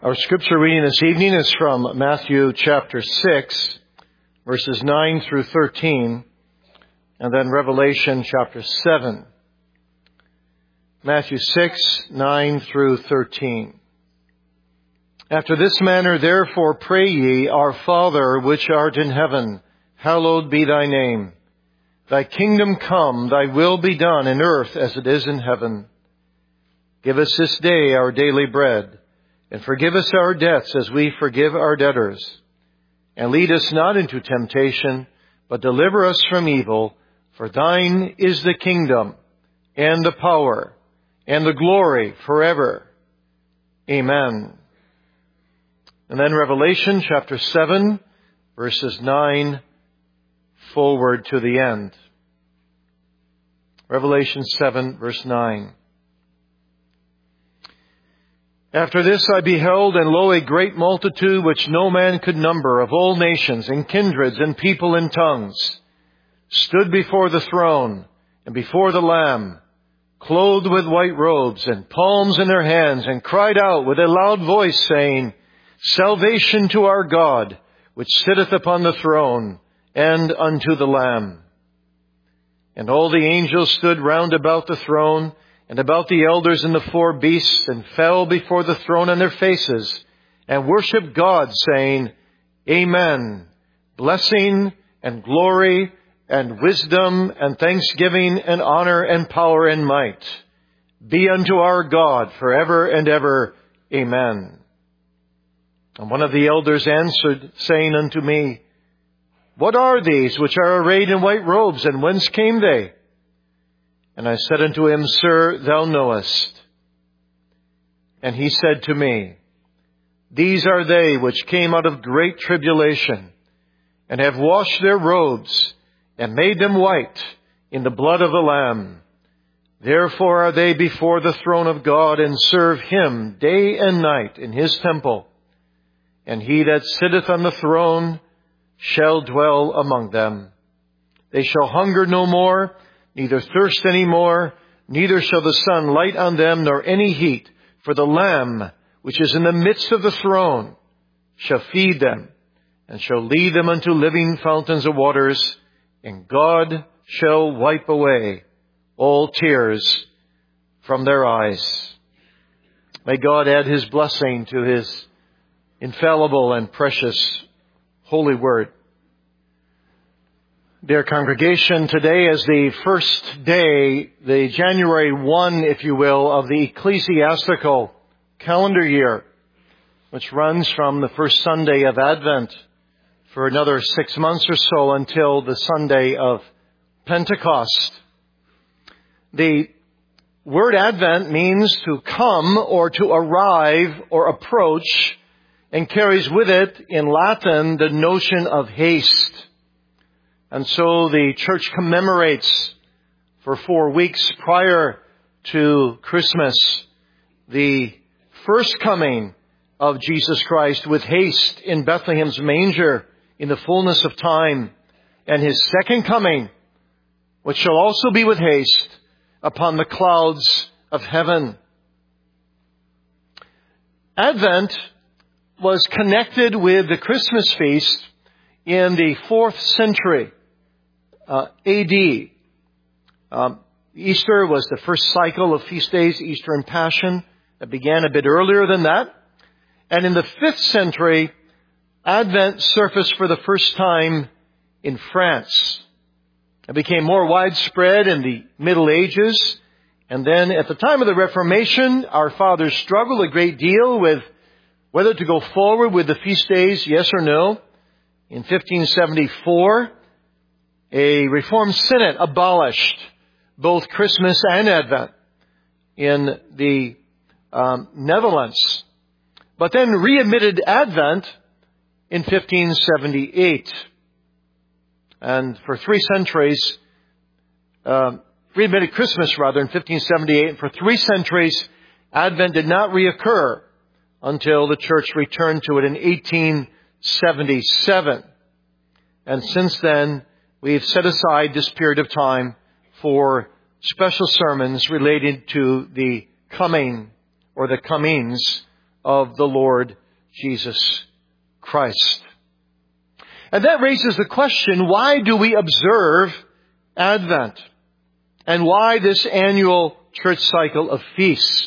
Our scripture reading this evening is from Matthew chapter 6, verses 9 through 13, and then Revelation chapter 7. Matthew 6, 9 through 13. After this manner, therefore, pray ye, Our Father, which art in heaven, hallowed be thy name. Thy kingdom come, thy will be done in earth as it is in heaven. Give us this day our daily bread, and forgive us our debts as we forgive our debtors. And lead us not into temptation, but deliver us from evil. For thine is the kingdom, and the power, and the glory forever. Amen. And then Revelation chapter 7, verses 9 forward to the end. Revelation 7, verse 9. After this I beheld, and lo, a great multitude which no man could number, of all nations and kindreds and people and tongues, stood before the throne and before the Lamb, clothed with white robes and palms in their hands, and cried out with a loud voice, saying, Salvation to our God, which sitteth upon the throne, and unto the Lamb. And all the angels stood round about the throne, and about the elders and the four beasts, and fell before the throne on their faces, and worshipped God, saying, Amen. Blessing and glory and wisdom and thanksgiving and honor and power and might be unto our God forever and ever. Amen. And one of the elders answered, saying unto me, What are these which are arrayed in white robes, and whence came they? And I said unto him, Sir, thou knowest. And he said to me, These are they which came out of great tribulation, and have washed their robes, and made them white in the blood of the Lamb. Therefore are they before the throne of God, and serve Him day and night in His temple. And He that sitteth on the throne shall dwell among them. They shall hunger no more, neither thirst any more, neither shall the sun light on them, nor any heat. For the Lamb, which is in the midst of the throne, shall feed them, and shall lead them unto living fountains of waters, and God shall wipe away all tears from their eyes. May God add His blessing to His infallible and precious holy word. Dear congregation, today is the first day, the January 1, if you will, of the ecclesiastical calendar year, which runs from the first Sunday of Advent for another 6 months or so until the Sunday of Pentecost. The word Advent means to come or to arrive or approach, and carries with it in Latin the notion of haste. And so the church commemorates for 4 weeks prior to Christmas the first coming of Jesus Christ with haste in Bethlehem's manger in the fullness of time, and His second coming, which shall also be with haste upon the clouds of heaven. Advent was connected with the Christmas feast in the 4th century A.D. Easter was the first cycle of feast days, Easter and Passion, that began a bit earlier than that. And in the 5th century, Advent surfaced for the first time in France. It became more widespread in the Middle Ages. And then at the time of the Reformation, our fathers struggled a great deal with whether to go forward with the feast days, yes or no. In 1574, a Reformed Synod abolished both Christmas and Advent in the Netherlands, but then readmitted Advent in 1578. And for 3 centuries, readmitted Christmas rather in 1578, and for 3 centuries, Advent did not reoccur until the church returned to it in 1877. And since then, we've set aside this period of time for special sermons related to the coming or the comings of the Lord Jesus Christ. And that raises the question, why do we observe Advent? And why this annual church cycle of feasts?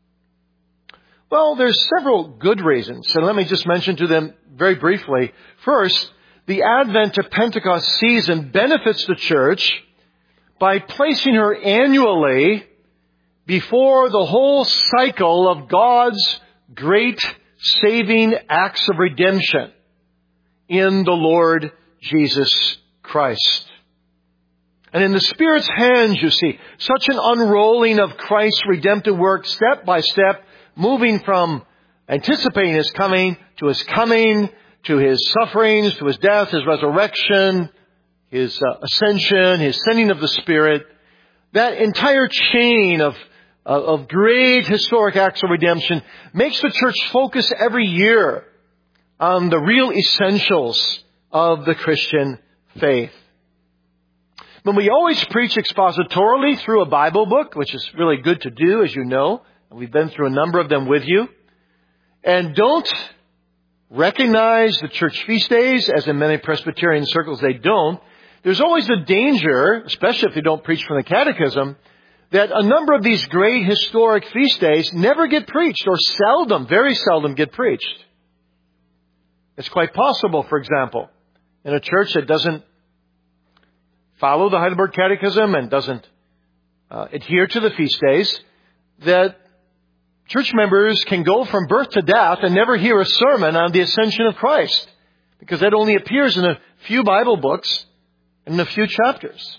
Well, there's several good reasons, and let me just mention to them very briefly. First, the Advent to Pentecost season benefits the church by placing her annually before the whole cycle of God's great saving acts of redemption in the Lord Jesus Christ. And in the Spirit's hands, you see, such an unrolling of Christ's redemptive work step by step, moving from anticipating His coming, to His sufferings, to His death, His resurrection, His ascension, His sending of the Spirit. That entire chain of great historic acts of redemption makes the church focus every year on the real essentials of the Christian faith. When we always preach expositorily through a Bible book, which is really good to do, as you know, and we've been through a number of them with you, and don't recognize the church feast days, as in many Presbyterian circles they don't, there's always the danger, especially if they don't preach from the Catechism, that a number of these great historic feast days never get preached, or seldom, very seldom get preached. It's quite possible, for example, in a church that doesn't follow the Heidelberg Catechism and doesn't adhere to the feast days, that church members can go from birth to death and never hear a sermon on the ascension of Christ, because that only appears in a few Bible books and in a few chapters.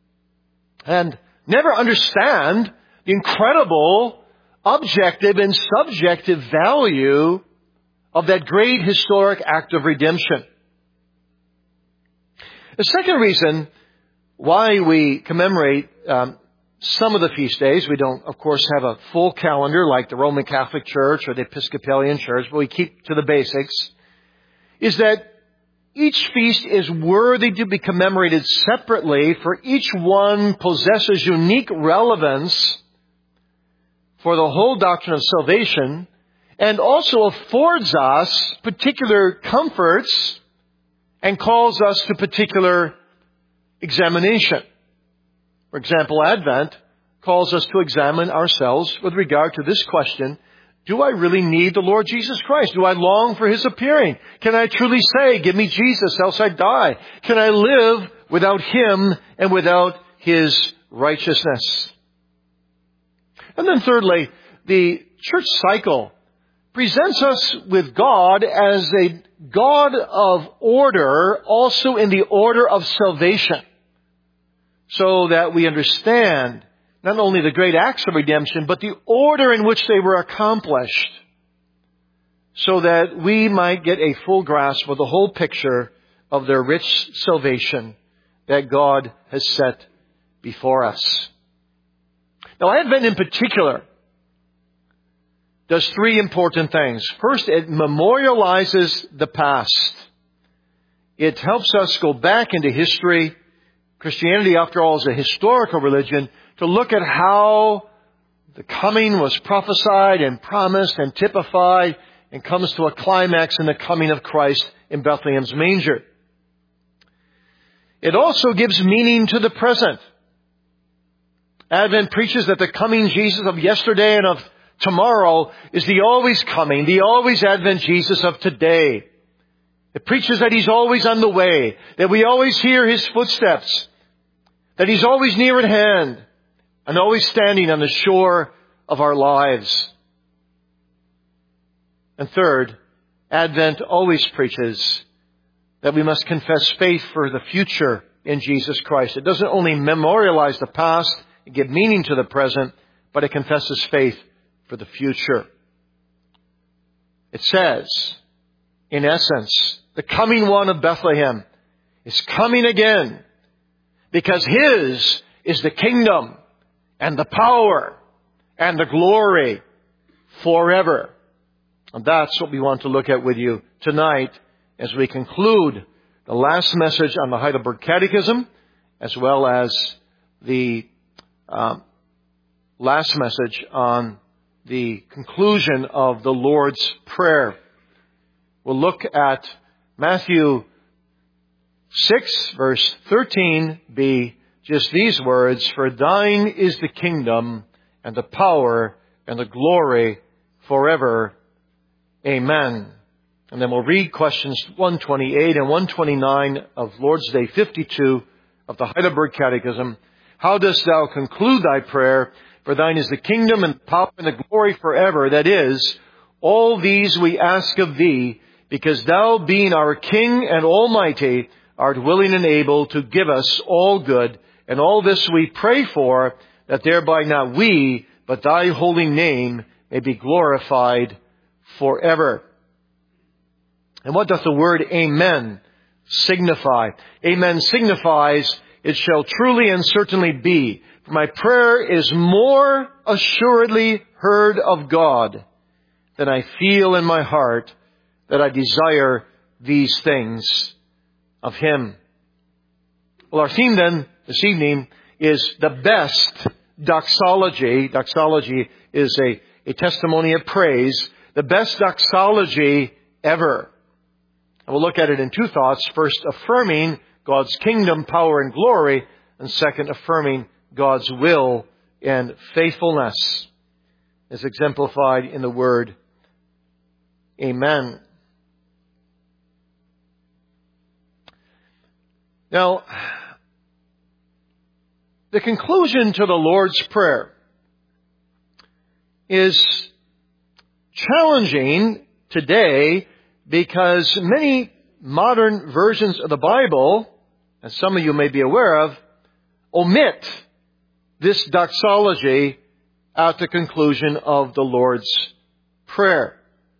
And never understand the incredible objective and subjective value of that great historic act of redemption. The second reason why we commemorate some of the feast days, we don't, of course, have a full calendar like the Roman Catholic Church or the Episcopalian Church, but we keep to the basics, is that each feast is worthy to be commemorated separately, for each one possesses unique relevance for the whole doctrine of salvation, and also affords us particular comforts and calls us to particular examination. For example, Advent calls us to examine ourselves with regard to this question: do I really need the Lord Jesus Christ? Do I long for His appearing? Can I truly say, give me Jesus, else I die? Can I live without Him and without His righteousness? And then thirdly, the church cycle presents us with God as a God of order, also in the order of salvation, so that we understand not only the great acts of redemption, but the order in which they were accomplished, so that we might get a full grasp of the whole picture of their rich salvation that God has set before us. Now, Advent in particular does three important things. First, it memorializes the past. It helps us go back into history. Christianity, after all, is a historical religion, to look at how the coming was prophesied and promised and typified and comes to a climax in the coming of Christ in Bethlehem's manger. It also gives meaning to the present. Advent preaches that the coming Jesus of yesterday and of tomorrow is the always coming, the always Advent Jesus of today. It preaches that He's always on the way, that we always hear His footsteps, that He's always near at hand, and always standing on the shore of our lives. And third, Advent always preaches that we must confess faith for the future in Jesus Christ. It doesn't only memorialize the past and give meaning to the present, but it confesses faith for the future. It says, in essence, the coming one of Bethlehem is coming again, because His is the kingdom and the power and the glory forever. And that's what we want to look at with you tonight as we conclude the last message on the Heidelberg Catechism, as well as the last message on the conclusion of the Lord's Prayer. We'll look at Matthew 6, verse 13b, just these words, "For thine is the kingdom and the power and the glory forever. Amen." And then we'll read questions 128 and 129 of Lord's Day 52 of the Heidelberg Catechism. "How dost thou conclude thy prayer? For thine is the kingdom and the power and the glory forever. That is, all these we ask of thee, because thou, being our King and Almighty, art willing and able to give us all good. And all this we pray for, that thereby not we, but thy holy name may be glorified forever." And what doth the word Amen signify? Amen signifies, "It shall truly and certainly be. For my prayer is more assuredly heard of God than I feel in my heart that I desire these things of Him." Well, our theme then this evening is the best doxology. Doxology is a testimony of praise. The best doxology ever. And we'll look at it in two thoughts. First, affirming God's kingdom, power, and glory. And second, affirming God's will and faithfulness, as exemplified in the word Amen. Now, the conclusion to the Lord's Prayer is challenging today because many modern versions of the Bible, as some of you may be aware of, omit this doxology at the conclusion of the Lord's Prayer.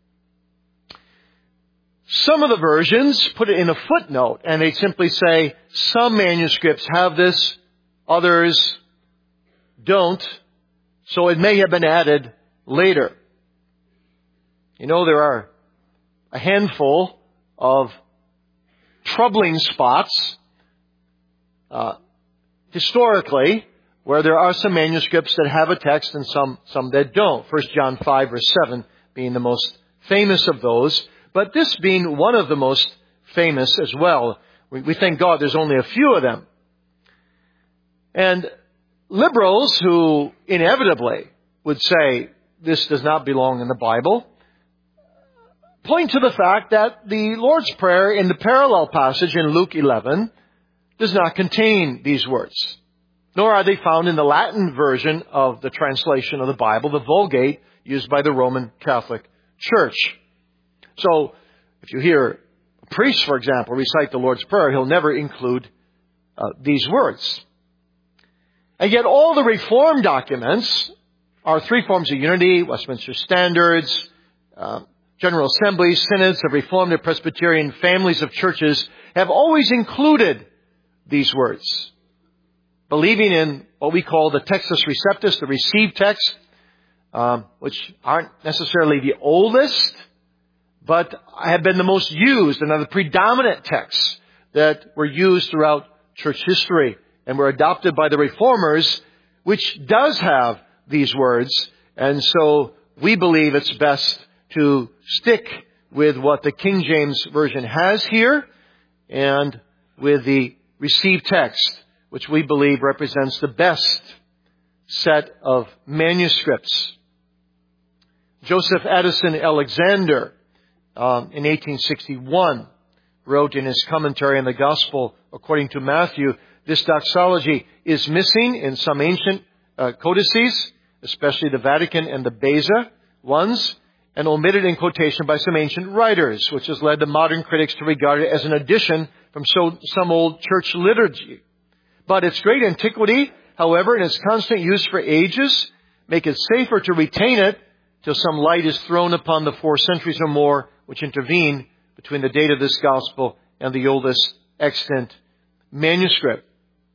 Some of the versions put it in a footnote, and they simply say, some manuscripts have this, others don't, so it may have been added later. You know, there are a handful of troubling spots historically where there are some manuscripts that have a text and some that don't. 1 John 5 verse 7 being the most famous of those, but this being one of the most famous as well. We thank God there's only a few of them. And liberals who inevitably would say this does not belong in the Bible point to the fact that the Lord's Prayer in the parallel passage in Luke 11 does not contain these words, nor are they found in the Latin version of the translation of the Bible, the Vulgate, used by the Roman Catholic Church. So, if you hear a priest, for example, recite the Lord's Prayer, he'll never include these words. And yet all the Reformed documents, our three forms of unity, Westminster Standards, General Assemblies, Synods of Reformed and Presbyterian families of churches, have always included these words, believing in what we call the Textus Receptus, the received text, which aren't necessarily the oldest, but have been the most used and are the predominant texts that were used throughout church history and were adopted by the Reformers, which does have these words. And so we believe it's best to stick with what the King James Version has here and with the received text, which we believe represents the best set of manuscripts. Joseph Addison Alexander, in 1861, wrote in his commentary on the Gospel according to Matthew, this doxology is missing in some ancient codices, especially the Vatican and the Beza ones, and omitted in quotation by some ancient writers, which has led the modern critics to regard it as an addition from some old church liturgy. But its great antiquity, however, and its constant use for ages, make it safer to retain it till some light is thrown upon the 4 centuries or more which intervene between the date of this gospel and the oldest extant manuscript.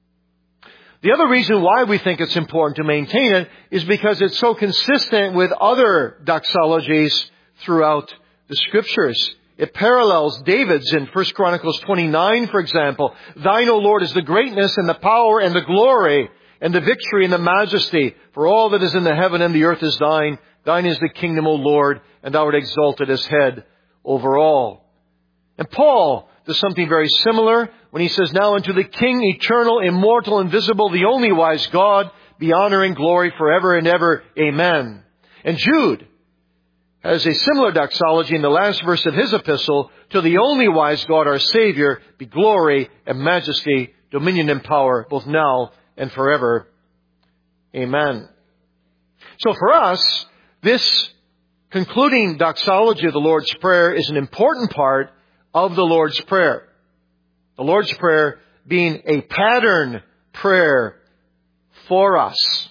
The other reason why we think it's important to maintain it is because it's so consistent with other doxologies throughout the Scriptures. It parallels David's in 1 Chronicles 29, for example. Thine, O Lord, is the greatness and the power and the glory and the victory and the majesty. For all that is in the heaven and the earth is thine. Thine is the kingdom, O Lord, and thou art exalted as head over all. And Paul does something very similar when he says, Now unto the King, eternal, immortal, invisible, the only wise God, be honor and glory forever and ever. Amen. And Jude has a similar doxology in the last verse of his epistle, To the only wise God, our Savior, be glory and majesty, dominion and power, both now and forever. Amen. So for us, this concluding doxology of the Lord's Prayer is an important part of the Lord's Prayer. The Lord's Prayer being a pattern prayer for us.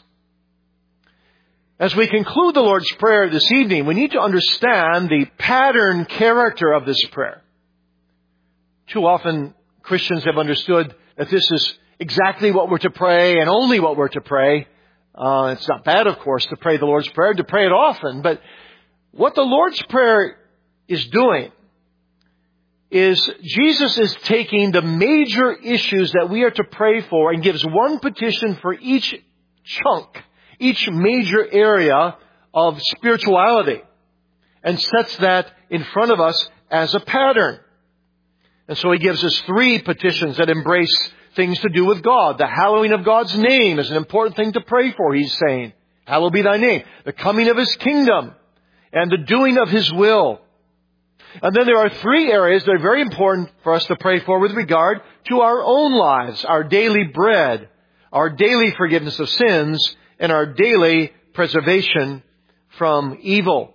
As we conclude the Lord's Prayer this evening, we need to understand the pattern character of this prayer. Too often, Christians have understood that this is exactly what we're to pray and only what we're to pray. It's not bad, of course, to pray the Lord's Prayer, to pray it often. But what the Lord's Prayer is doing is Jesus is taking the major issues that we are to pray for and gives one petition for each chunk, each major area of spirituality, and sets that in front of us as a pattern. And so he gives us 3 petitions that embrace things to do with God. The hallowing of God's name is an important thing to pray for, he's saying. Hallowed be thy name. The coming of his kingdom and the doing of his will. And then there are 3 areas that are very important for us to pray for with regard to our own lives. Our daily bread, our daily forgiveness of sins, and our daily preservation from evil.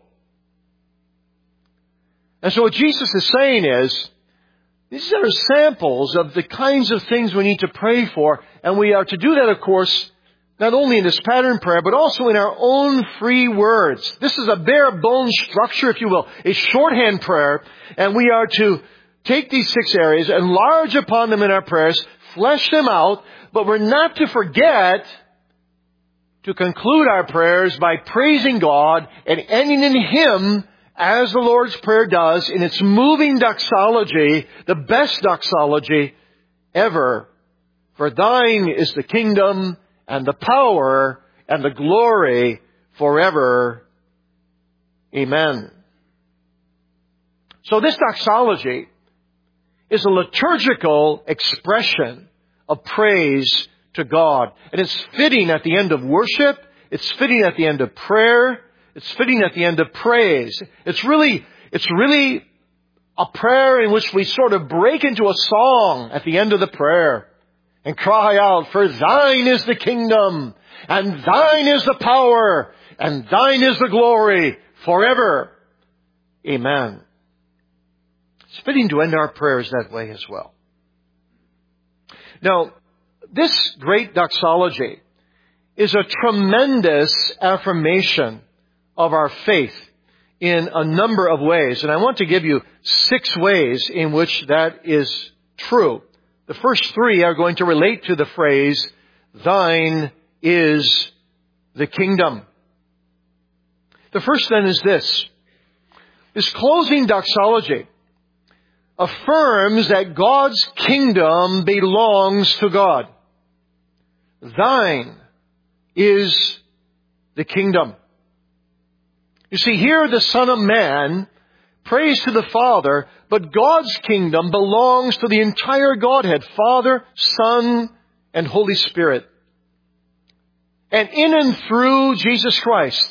And so what Jesus is saying is, these are samples of the kinds of things we need to pray for. And we are to do that, of course, not only in this pattern prayer, but also in our own free words. This is a bare bones structure, if you will, a shorthand prayer. And we are to take these 6 areas, enlarge upon them in our prayers, flesh them out. But we're not to forget to conclude our prayers by praising God and ending in Him, as the Lord's Prayer does in its moving doxology, the best doxology ever. For thine is the kingdom and the power and the glory forever. Amen. So this doxology is a liturgical expression of praise to God. And it's fitting at the end of worship. It's fitting at the end of prayer. It's fitting at the end of praise. It's really a prayer in which we sort of break into a song at the end of the prayer and cry out, For thine is the kingdom, and thine is the power, and thine is the glory forever. Amen. It's fitting to end our prayers that way as well. Now, this great doxology is a tremendous affirmation of our faith in a number of ways. And I want to give you 6 ways in which that is true. The first 3 are going to relate to the phrase, Thine is the kingdom. The first then is this. This closing doxology affirms that God's kingdom belongs to God. Thine is the kingdom. You see, here the Son of Man prays to the Father, but God's kingdom belongs to the entire Godhead, Father, Son, and Holy Spirit. And in and through Jesus Christ,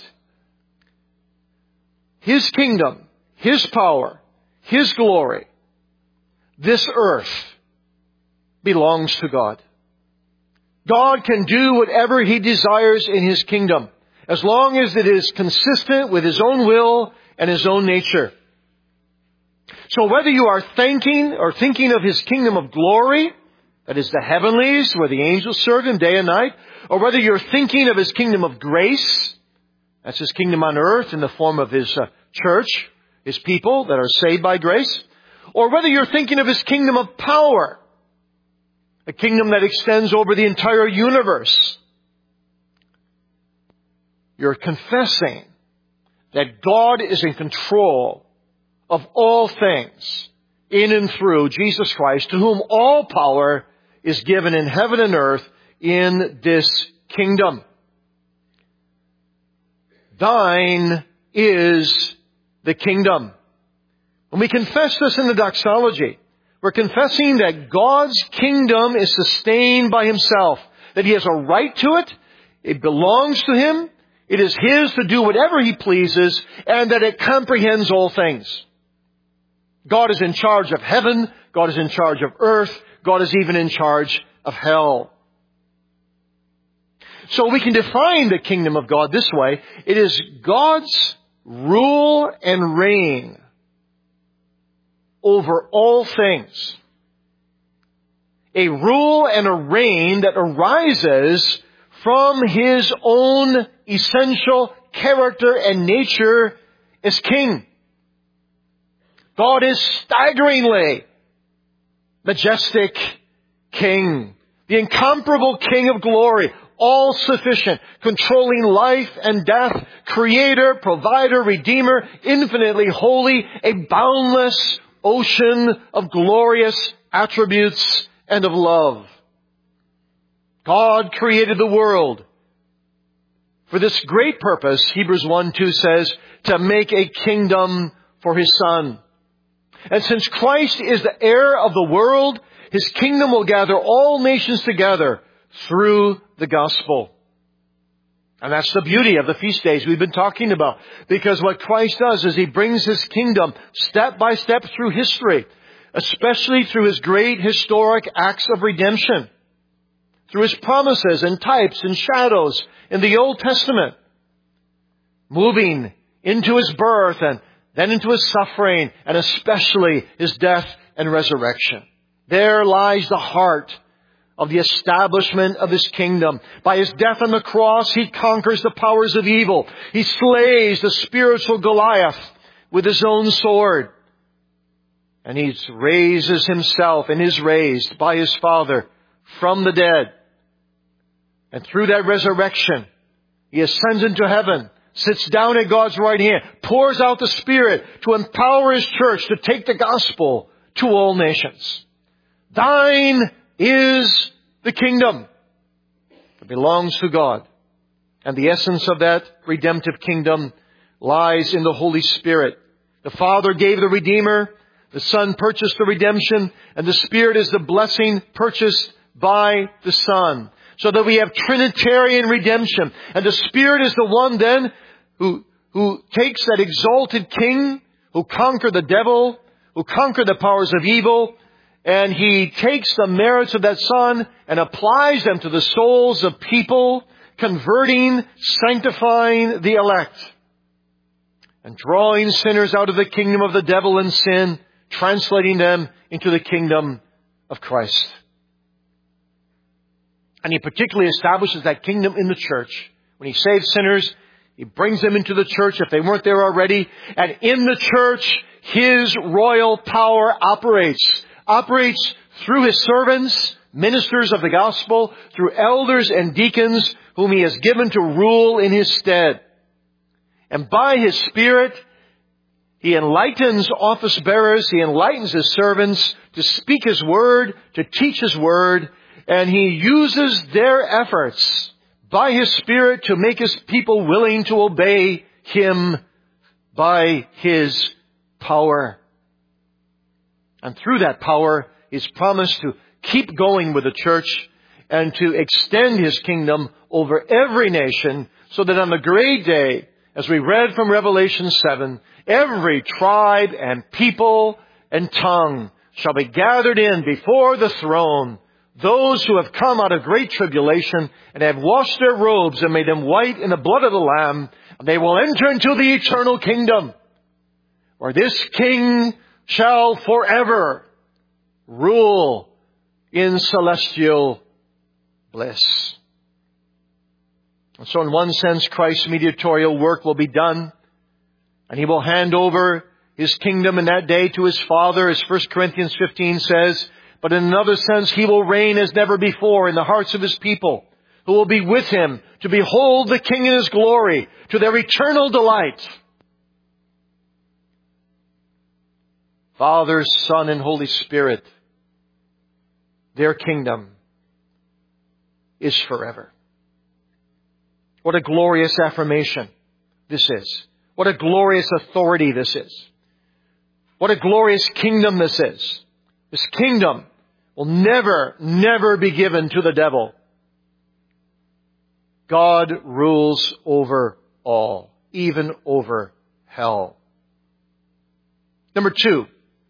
His kingdom, His power, His glory, this earth belongs to God. God can do whatever He desires in His kingdom, as long as it is consistent with His own will and His own nature. So whether you are thinking of His kingdom of glory, that is the heavenlies, where the angels serve Him day and night, or whether you're thinking of His kingdom of grace, that's His kingdom on earth in the form of His church, His people that are saved by grace, or whether you're thinking of His kingdom of power, a kingdom that extends over the entire universe, you're confessing that God is in control of all things in and through Jesus Christ, to whom all power is given in heaven and earth in this kingdom. Thine is the kingdom. When we confess this in the doxology, we're confessing that God's kingdom is sustained by Himself, that He has a right to it, it belongs to Him, it is His to do whatever He pleases, and that it comprehends all things. God is in charge of heaven, God is in charge of earth, God is even in charge of hell. So we can define the kingdom of God this way. It is God's rule and reign over all things. A rule and a reign that arises from His own essential character and nature as King. God is staggeringly majestic King, the incomparable King of glory, all-sufficient, controlling life and death, Creator, Provider, Redeemer, infinitely holy, a boundless ocean of glorious attributes and of love. God created the world for this great purpose, Hebrews 1:2 says, to make a kingdom for His Son. And since Christ is the heir of the world, His kingdom will gather all nations together through the gospel. And that's the beauty of the feast days we've been talking about. Because what Christ does is He brings His kingdom step by step through history, especially through His great historic acts of redemption, through His promises and types and shadows in the Old Testament, moving into His birth and then into His suffering, and especially His death and resurrection. There lies the heart of the establishment of His kingdom. By His death on the cross, He conquers the powers of evil. He slays the spiritual Goliath with His own sword. And He raises Himself and is raised by His Father from the dead. And through that resurrection, He ascends into heaven, sits down at God's right hand, pours out the Spirit to empower His church to take the gospel to all nations. Thine is the kingdom. It belongs to God. And the essence of that redemptive kingdom lies in the Holy Spirit. The Father gave the Redeemer, the Son purchased the redemption, and the Spirit is the blessing purchased by the Son. So that we have Trinitarian redemption. And the Spirit is the one then who takes that exalted King, who conquered the devil, who conquered the powers of evil, and He takes the merits of that Son and applies them to the souls of people, converting, sanctifying the elect, and drawing sinners out of the kingdom of the devil and sin, translating them into the kingdom of Christ. And He particularly establishes that kingdom in the church. When He saves sinners, He brings them into the church if they weren't there already. And in the church, His royal power operates through His servants, ministers of the gospel, through elders and deacons whom He has given to rule in His stead. And by His Spirit, He enlightens office bearers, He enlightens His servants to speak His word, to teach His word, and He uses their efforts by His Spirit to make His people willing to obey Him by His power. And through that power, He's promised to keep going with the church and to extend His kingdom over every nation so that on the great day, as we read from Revelation 7, every tribe and people and tongue shall be gathered in before the throne. Those who have come out of great tribulation and have washed their robes and made them white in the blood of the Lamb, and they will enter into the eternal kingdom, where this King shall forever rule in celestial bliss. And so in one sense, Christ's mediatorial work will be done, and He will hand over His kingdom in that day to His Father, as 1 Corinthians 15 says. But in another sense, He will reign as never before in the hearts of His people, who will be with Him to behold the King in His glory to their eternal delight. Father, Son, and Holy Spirit, their kingdom is forever. What a glorious affirmation this is. What a glorious authority this is. What a glorious kingdom this is. This kingdom will never, never be given to the devil. God rules over all, even over hell. Number 2,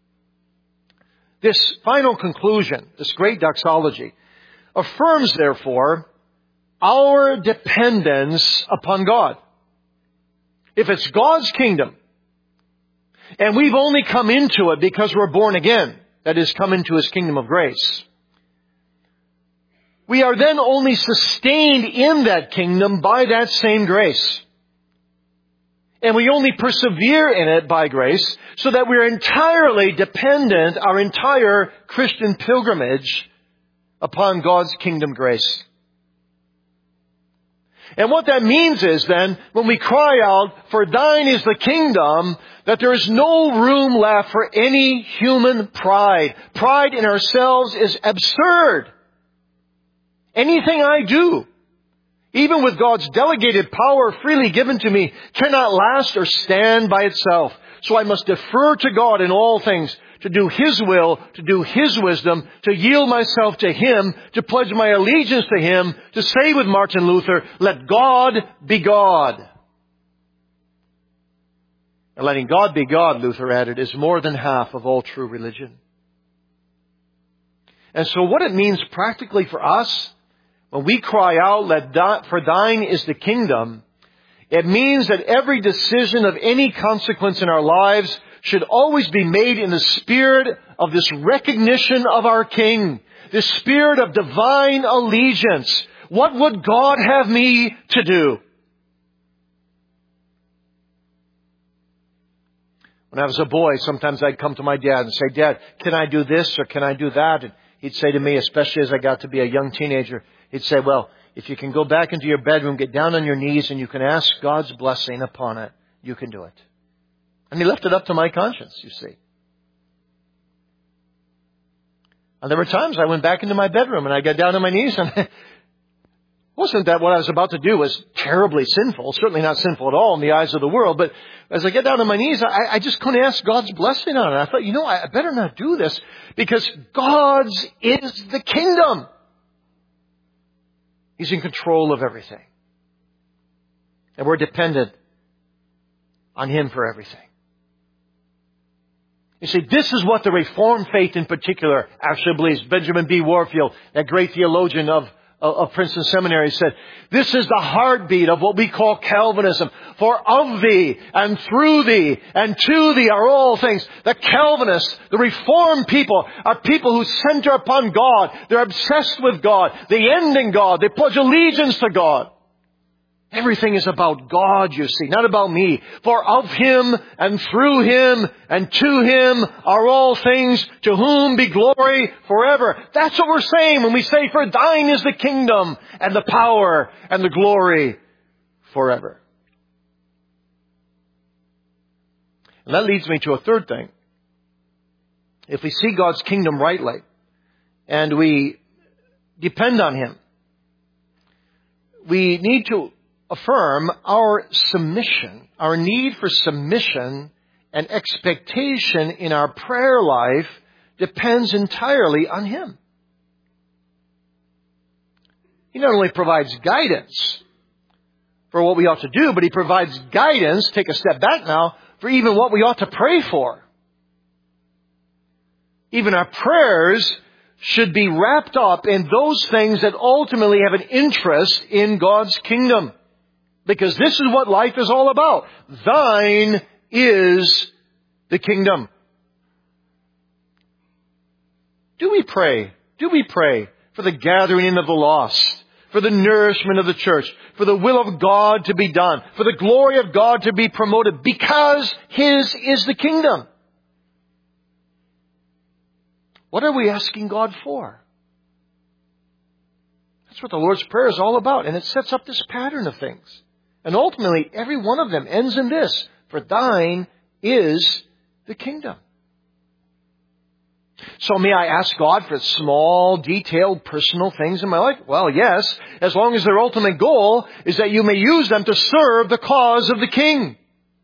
this final conclusion, this great doxology, affirms, therefore, our dependence upon God. If it's God's kingdom, and we've only come into it because we're born again, that is, come into His kingdom of grace, we are then only sustained in that kingdom by that same grace. And we only persevere in it by grace, so that we're entirely dependent, our entire Christian pilgrimage, upon God's kingdom grace. And what that means is then, when we cry out, "For thine is the kingdom," that there is no room left for any human pride. Pride in ourselves is absurd. Anything I do, even with God's delegated power freely given to me, cannot last or stand by itself. So I must defer to God in all things, to do His will, to do His wisdom, to yield myself to Him, to pledge my allegiance to Him, to say with Martin Luther, "Let God be God." And letting God be God, Luther added, is more than half of all true religion. And so what it means practically for us, when we cry out, "For thine is the kingdom," it means that every decision of any consequence in our lives should always be made in the spirit of this recognition of our King, this spirit of divine allegiance. What would God have me to do? When I was a boy, sometimes I'd come to my dad and say, "Dad, can I do this or can I do that?" And he'd say to me, especially as I got to be a young teenager, he'd say, "Well, if you can go back into your bedroom, get down on your knees, and you can ask God's blessing upon it, you can do it." And he left it up to my conscience, you see. And there were times I went back into my bedroom and I got down on my knees, and wasn't that what I was about to do was terribly sinful, certainly not sinful at all in the eyes of the world, but as I get down on my knees, I just couldn't ask God's blessing on it. I thought, I better not do this, because God's is the kingdom. He's in control of everything. And we're dependent on Him for everything. You see, this is what the Reformed faith in particular actually believes. Benjamin B. Warfield, that great theologian of Princeton Seminary, said, "This is the heartbeat of what we call Calvinism. For of thee and through thee and to thee are all things." The Calvinists, the Reformed people, are people who center upon God. They're obsessed with God. They end in God. They pledge allegiance to God. Everything is about God, you see, not about me. For of Him and through Him and to Him are all things, to whom be glory forever. That's what we're saying when we say, "For thine is the kingdom and the power and the glory forever." And that leads me to a third thing. If we see God's kingdom rightly and we depend on Him, we need to affirm our submission, our need for submission and expectation in our prayer life depends entirely on Him. He not only provides guidance for what we ought to do, but He provides guidance, take a step back now, for even what we ought to pray for. Even our prayers should be wrapped up in those things that ultimately have an interest in God's kingdom. Because this is what life is all about. Thine is the kingdom. Do we pray? Do we pray for the gathering in of the lost, for the nourishment of the church, for the will of God to be done, for the glory of God to be promoted, because His is the kingdom? What are we asking God for? That's what the Lord's Prayer is all about. And it sets up this pattern of things. And ultimately, every one of them ends in this: "For thine is the kingdom." So may I ask God for small, detailed, personal things in my life? Well, yes, as long as their ultimate goal is that you may use them to serve the cause of the King.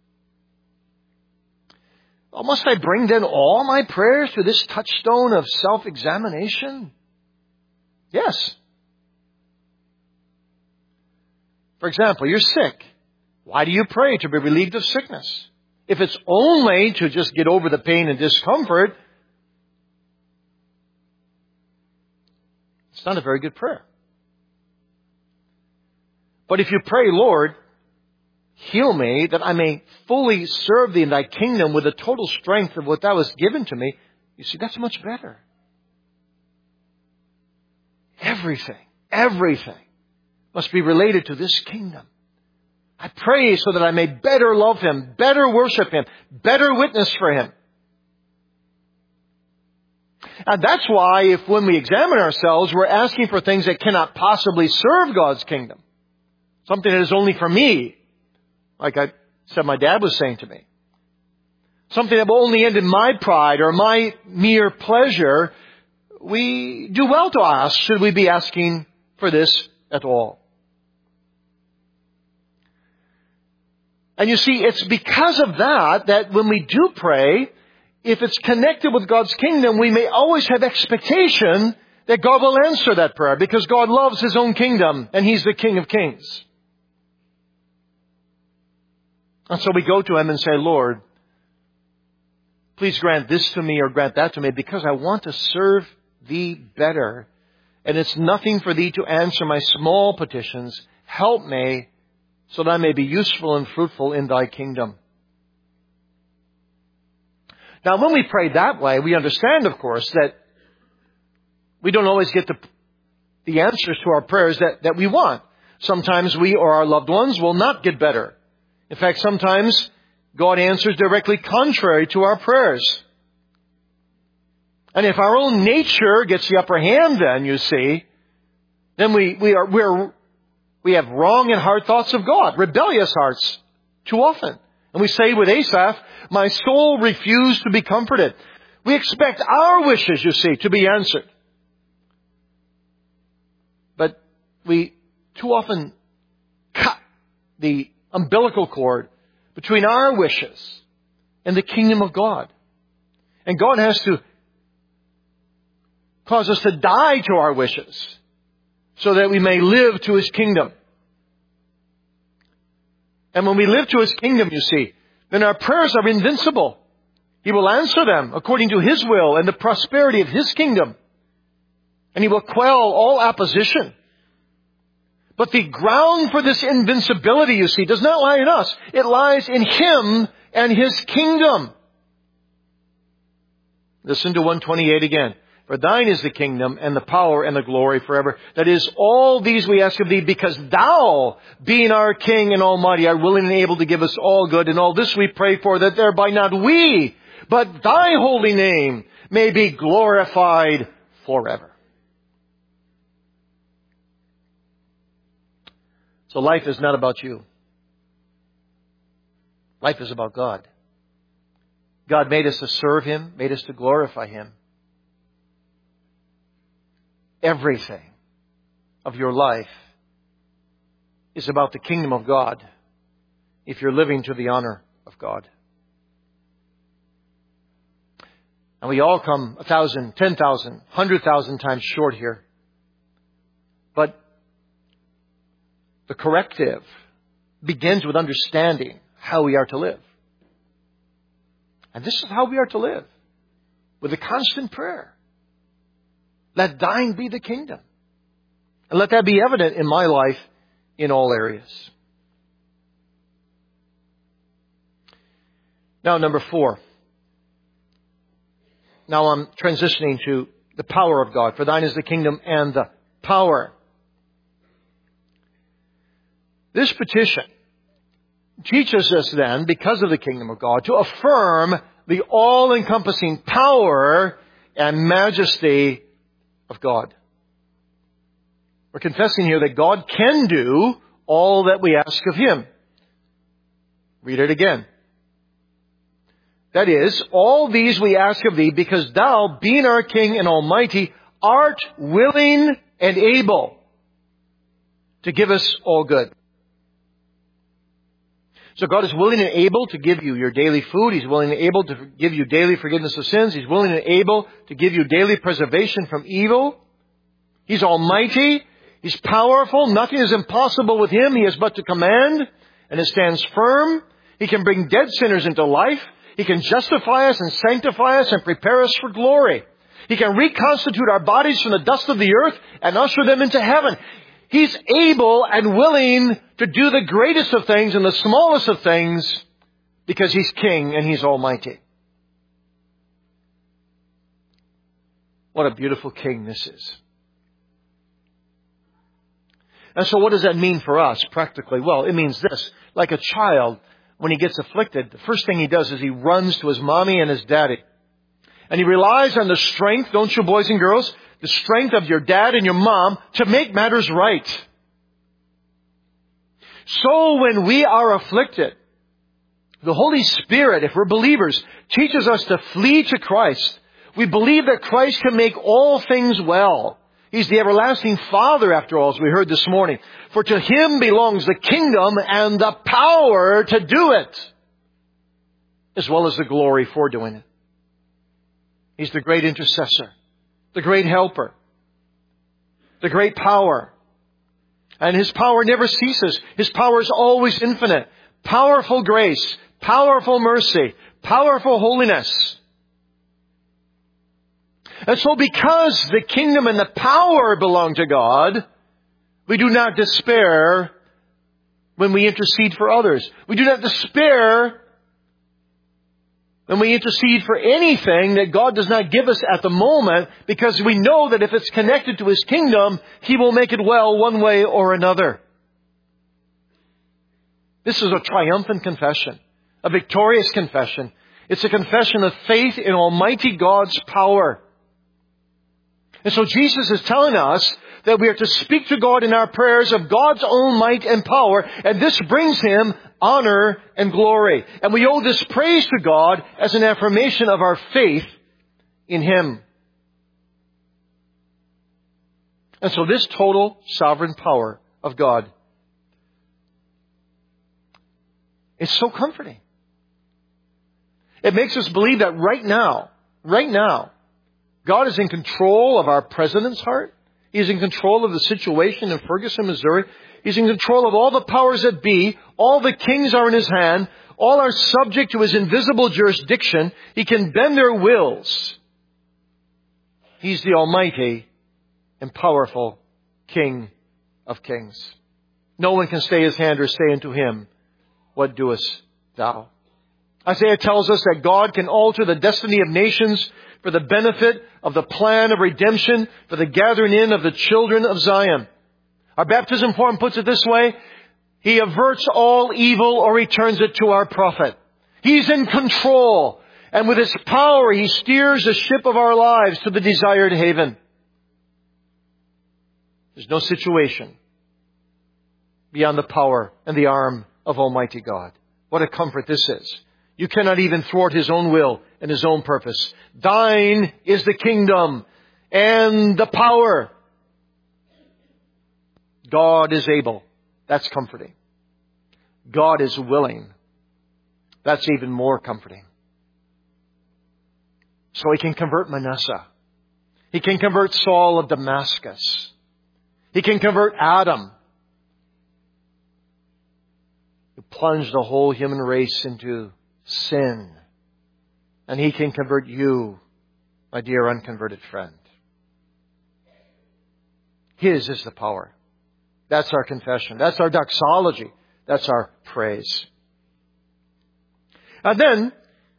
Well, must I bring then all my prayers to this touchstone of self-examination? Yes. For example, you're sick. Why do you pray? To be relieved of sickness. If it's only to just get over the pain and discomfort, it's not a very good prayer. But if you pray, Lord, heal me that I may fully serve Thee in Thy kingdom with the total strength of what Thou hast given to me, you see, that's much better. Everything must be related to this kingdom. I pray so that I may better love Him, better worship Him, better witness for Him. And that's why if when we examine ourselves, we're asking for things that cannot possibly serve God's kingdom. Something that is only for me. Like I said my dad was saying to me. Something that will only end in my pride or my mere pleasure. We do well to ask, should we be asking for this at all? And you see, it's because of that when we do pray, if it's connected with God's kingdom, we may always have expectation that God will answer that prayer because God loves His own kingdom and He's the King of Kings. And so we go to Him and say, Lord, please grant this to me or grant that to me because I want to serve Thee better. And it's nothing for Thee to answer my small petitions. Help me so that I may be useful and fruitful in Thy kingdom. Now, when we pray that way, we understand, of course, that we don't always get the answers to our prayers that we want. Sometimes we or our loved ones will not get better. In fact, sometimes God answers directly contrary to our prayers. And if our own nature gets the upper hand then, you see, then we have wrong and hard thoughts of God, rebellious hearts too often. And we say with Asaph, my soul refused to be comforted. We expect our wishes, you see, to be answered. But we too often cut the umbilical cord between our wishes and the kingdom of God. And God has to cause us to die to our wishes so that we may live to His kingdom. And when we live to His kingdom, you see, then our prayers are invincible. He will answer them according to His will and the prosperity of His kingdom. And He will quell all opposition. But the ground for this invincibility, you see, does not lie in us. It lies in Him and His kingdom. Listen to 128 again. For Thine is the kingdom and the power and the glory forever. That is, all these we ask of Thee because Thou, being our King and Almighty, are willing and able to give us all good. And all this we pray for, that thereby not we, but Thy holy name may be glorified forever. So life is not about you. Life is about God. God made us to serve Him, made us to glorify Him. Everything of your life is about the kingdom of God if you're living to the honor of God. And we all come 1,000, 10,000, 100,000 times short here. But the corrective begins with understanding how we are to live. And this is how we are to live. With a constant prayer. Let Thine be the kingdom. And let that be evident in my life in all areas. Now, number 4. Now I'm transitioning to the power of God. For Thine is the kingdom and the power. This petition teaches us then, because of the kingdom of God, to affirm the all-encompassing power and majesty of God. We're confessing here that God can do all that we ask of Him. Read it again. That is, all these we ask of thee, because thou, being our King and Almighty, art willing and able to give us all good. So God is willing and able to give you your daily food. He's willing and able to give you daily forgiveness of sins. He's willing and able to give you daily preservation from evil. He's almighty. He's powerful. Nothing is impossible with Him. He has but to command, and it stands firm. He can bring dead sinners into life. He can justify us and sanctify us and prepare us for glory. He can reconstitute our bodies from the dust of the earth and usher them into heaven. He's able and willing to do the greatest of things and the smallest of things because He's King and He's almighty. What a beautiful King this is. And so what does that mean for us practically? Well, it means this. Like a child, when he gets afflicted, the first thing he does is he runs to his mommy and his daddy. And he relies on the strength, don't you boys and girls, the strength of your dad and your mom to make matters right. So when we are afflicted, the Holy Spirit, if we're believers, teaches us to flee to Christ. We believe that Christ can make all things well. He's the everlasting Father, after all, as we heard this morning. For to Him belongs the kingdom and the power to do it, as well as the glory for doing it. He's the great intercessor, the great helper, the great power. And His power never ceases. His power is always infinite. Powerful grace, powerful mercy, powerful holiness. And so because the kingdom and the power belong to God, we do not despair when we intercede for others. We do not despair when we intercede for anything that God does not give us at the moment, because we know that if it's connected to His kingdom, He will make it well one way or another. This is a triumphant confession, a victorious confession. It's a confession of faith in Almighty God's power. And so Jesus is telling us that we are to speak to God in our prayers of God's own might and power, and this brings Him honor and glory. And we owe this praise to God as an affirmation of our faith in Him. And so this total sovereign power of God is so comforting. It makes us believe that right now, God is in control of our president's heart. He's in control of the situation in Ferguson, Missouri. He's in control of all the powers that be. All the kings are in His hand. All are subject to His invisible jurisdiction. He can bend their wills. He's the almighty and powerful King of kings. No one can stay His hand or say unto Him, what doest thou? Isaiah tells us that God can alter the destiny of nations for the benefit of the plan of redemption, for the gathering in of the children of Zion. Our baptism form puts it this way: He averts all evil or He turns it to our profit. He's in control, and with His power He steers the ship of our lives to the desired haven. There's no situation beyond the power and the arm of Almighty God. What a comfort this is. You cannot even thwart His own will and His own purpose. Thine is the kingdom and the power. God is able. That's comforting. God is willing. That's even more comforting. So He can convert Manasseh. He can convert Saul of Damascus. He can convert Adam, who plunged the whole human race into sin. And He can convert you, my dear unconverted friend. His is the power. That's our confession. That's our doxology. That's our praise. And then,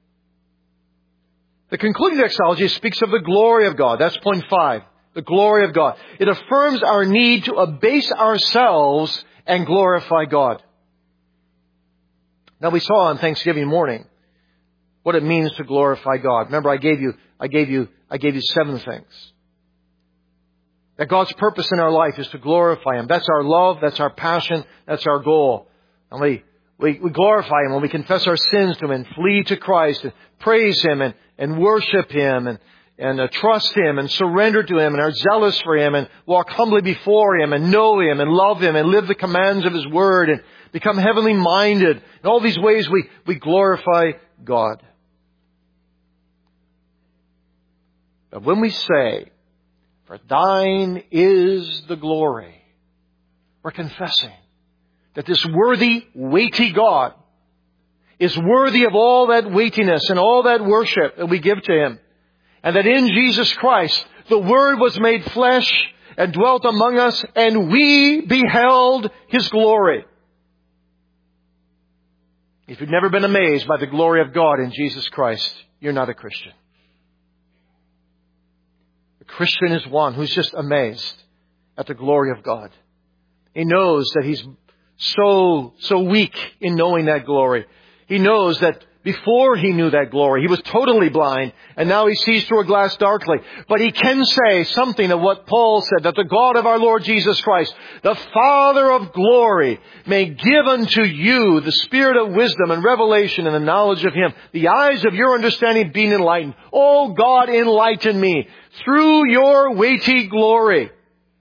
the concluding doxology speaks of the glory of God. That's point 5. The glory of God. It affirms our need to abase ourselves and glorify God. Now we saw on Thanksgiving morning what it means to glorify God. Remember, I gave you 7 things. That God's purpose in our life is to glorify Him. That's our love. That's our passion. That's our goal. And We glorify Him when we confess our sins to Him and flee to Christ and praise Him and worship Him and trust Him and surrender to Him and are zealous for Him and walk humbly before Him and know Him and love Him and live the commands of His Word and become heavenly minded. In all these ways we glorify God. But when we say, "For thine is the glory," we're confessing that this worthy, weighty God is worthy of all that weightiness and all that worship that we give to Him. And that in Jesus Christ, the Word was made flesh and dwelt among us, and we beheld His glory. If you've never been amazed by the glory of God in Jesus Christ, you're not a Christian. A Christian is one who's just amazed at the glory of God. He knows that he's so weak in knowing that glory. He knows that before he knew that glory, he was totally blind, and now he sees through a glass darkly. But he can say something of what Paul said, that the God of our Lord Jesus Christ, the Father of glory, may give unto you the spirit of wisdom and revelation and the knowledge of Him, the eyes of your understanding being enlightened. Oh God, enlighten me through your weighty glory.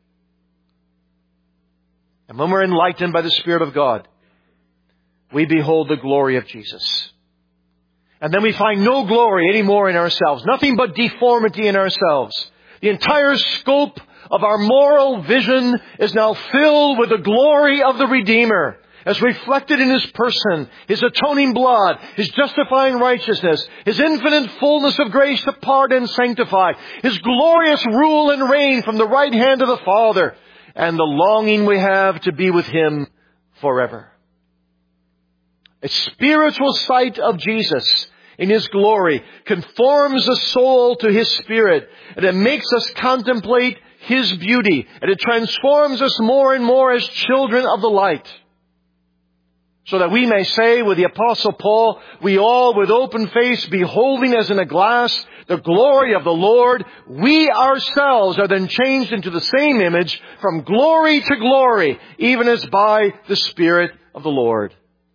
And when we're enlightened by the Spirit of God, we behold the glory of Jesus. And then we find no glory anymore in ourselves. Nothing but deformity in ourselves. The entire scope of our moral vision is now filled with the glory of the Redeemer, as reflected in His person, His atoning blood, His justifying righteousness, His infinite fullness of grace to pardon and sanctify, His glorious rule and reign from the right hand of the Father, and the longing we have to be with Him forever. A spiritual sight of Jesus in His glory conforms the soul to His Spirit, and it makes us contemplate His beauty, and it transforms us more and more as children of the light. So that we may say with the Apostle Paul, we all with open face beholding as in a glass the glory of the Lord, we ourselves are then changed into the same image from glory to glory, even as by the Spirit of the Lord.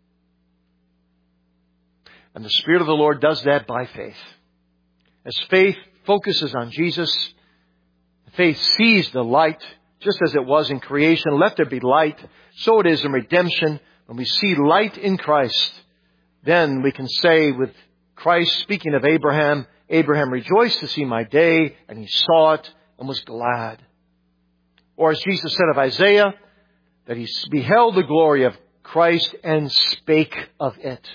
And the Spirit of the Lord does that by faith. As faith focuses on Jesus, faith sees the light, just as it was in creation. Let there be light. So it is in redemption. When we see light in Christ, then we can say with Christ, speaking of Abraham, Abraham rejoiced to see my day, and he saw it and was glad. Or as Jesus said of Isaiah, that he beheld the glory of Christ and spake of it.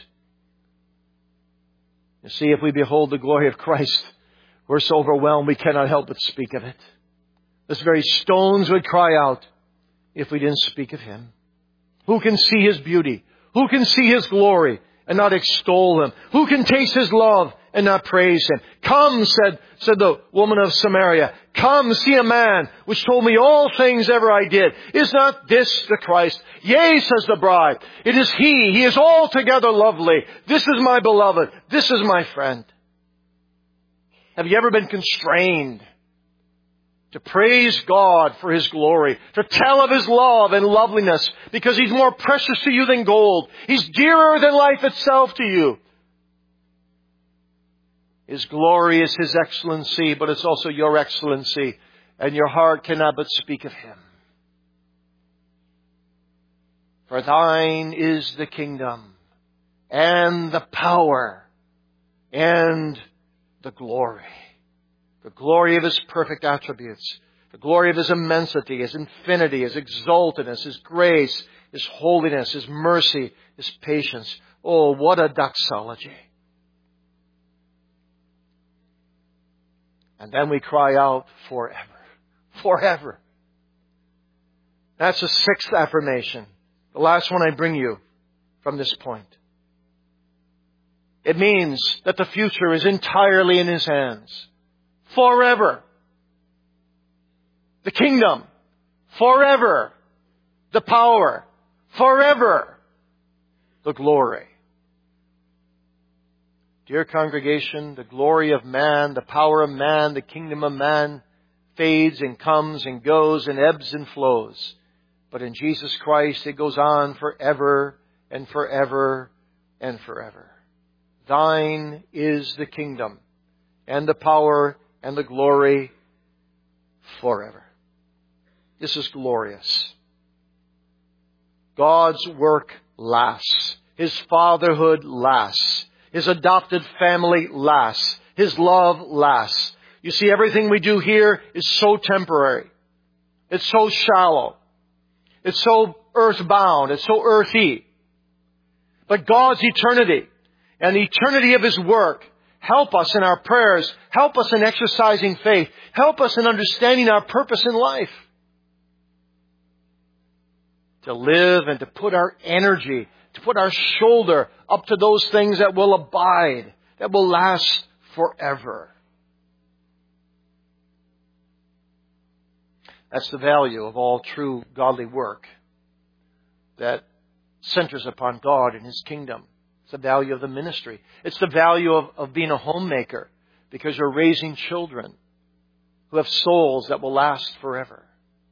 You see, if we behold the glory of Christ, we're so overwhelmed we cannot help but speak of it. This very stones would cry out if we didn't speak of Him. Who can see His beauty? Who can see His glory and not extol Him? Who can taste His love and not praise Him? Come, said the woman of Samaria, come, see a man which told me all things ever I did. Is not this the Christ? Yea, says the bride. It is He. He is altogether lovely. This is my beloved. This is my friend. Have you ever been constrained to praise God for His glory, to tell of His love and loveliness, because He's more precious to you than gold. He's dearer than life itself to you. His glory is His excellency, but it's also your excellency, and your heart cannot but speak of Him. For thine is the kingdom, and the power, and the glory. The glory of His perfect attributes. The glory of His immensity, His infinity, His exaltedness, His grace, His holiness, His mercy, His patience. Oh, what a doxology. And then we cry out, forever. Forever. That's the sixth affirmation. The last one I bring you from this point. It means that the future is entirely in His hands. Forever. The kingdom. Forever. The power. Forever. The glory. Dear congregation, the glory of man, the power of man, the kingdom of man fades and comes and goes and ebbs and flows. But in Jesus Christ it goes on forever and forever and forever. Thine is the kingdom and the power and the glory forever. This is glorious. God's work lasts. His fatherhood lasts. His adopted family lasts. His love lasts. You see, everything we do here is so temporary. It's so shallow. It's so earthbound. It's so earthy. But God's eternity and the eternity of His work help us in our prayers. Help us in exercising faith. Help us in understanding our purpose in life. To live and to put our energy, to put our shoulder up to those things that will abide, that will last forever. That's the value of all true godly work that centers upon God and His kingdom. It's the value of the ministry. It's the value of being a homemaker, because you're raising children who have souls that will last forever.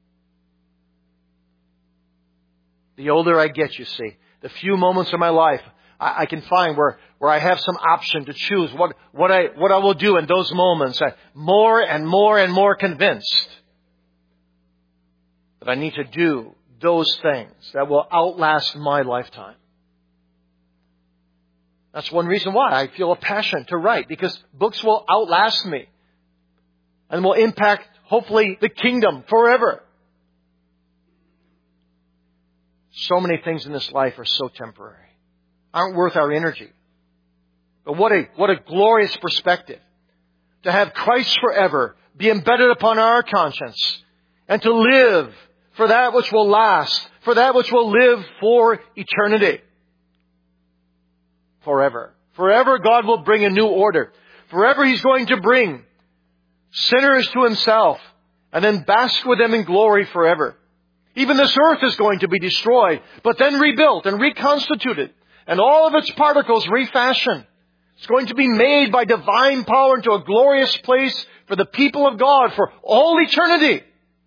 The older I get, you see, the few moments of my life I can find where I have some option to choose what I will do in those moments. I'm more and more convinced that I need to do those things that will outlast my lifetime. That's one reason why I feel a passion to write, because books will outlast me and will impact, hopefully, the kingdom forever. So many things in this life are so temporary, aren't worth our energy. But what a glorious perspective to have Christ forever be embedded upon our conscience, and to live for that which will last, for that which will live for eternity. Forever. Forever God will bring a new order. Forever He's going to bring sinners to Himself and then bask with them in glory forever. Even this earth is going to be destroyed, but then rebuilt and reconstituted, and all of its particles refashioned. It's going to be made by divine power into a glorious place for the people of God for all eternity.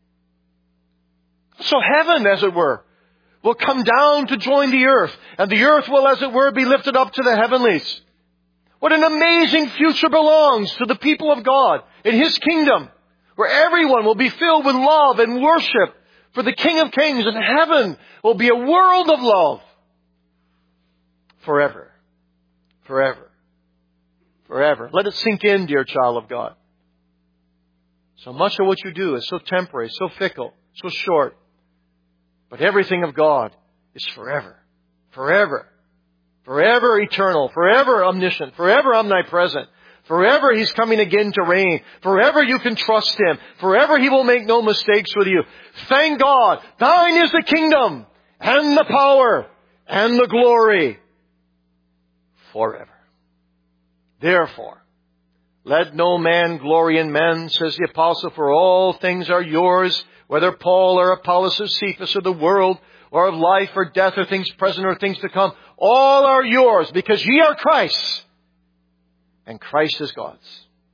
So heaven, as it were, will come down to join the earth, and the earth will, as it were, be lifted up to the heavenlies. What an amazing future belongs to the people of God in His kingdom, where everyone will be filled with love and worship for the King of Kings, and heaven will be a world of love forever, forever, forever. Let it sink in, dear child of God. So much of what you do is so temporary, so fickle, so short. But everything of God is forever, forever, forever eternal, forever omniscient, forever omnipresent. Forever He's coming again to reign. Forever you can trust Him. Forever He will make no mistakes with you. Thank God. Thine is the kingdom and the power and the glory forever. Therefore, let no man glory in men, says the apostle, for all things are yours, whether Paul or Apollos or Cephas or the world, or of life or death or things present or things to come. All are yours, because ye are Christ's, and Christ is God's.